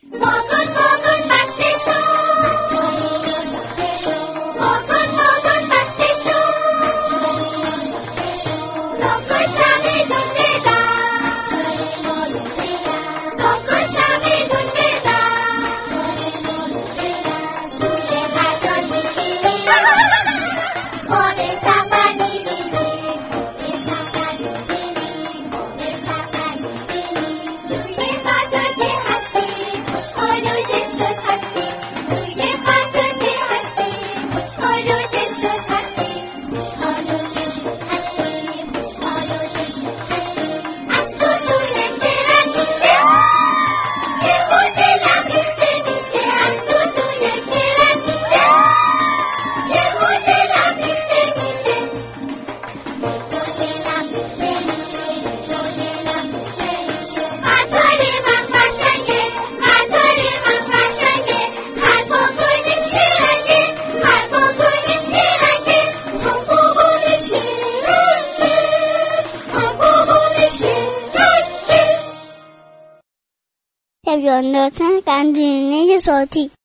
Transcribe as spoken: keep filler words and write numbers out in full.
واگن واگن بسته شو، توی اضافه شو. واگن واگن بسته شو، توی اضافه شو. ساکن چمدون بدار، توی مالو بدار. ساکن چمدون بدار، توی مالو بدار. توی قطار میشینی، خواب سفر میبینی. به سفر میبینی، به سفر میبینی. توی قطار که هستی، خوشحال و دل شد هستی. توی قطار که هستی، خوشحال و دل شد هستی. خوشحال و دل شد هستی، خوشحال و دل شد هستی. از تو توی ترن میشه، یهو دلم ریخته میشه. از تو توی ترن میشه، یهو دلم ریخته میشه. یهو دلم ریخته میشه، یهو دلم ریخته میشه. قطار من قشنگه، قطار من قشنگه. هر واگنش یه رنگه، هر واگنش یه رنگه. هر واگنش یه رنگه، هر واگنش یه رنگه. تلویزیون گنجینه صوتی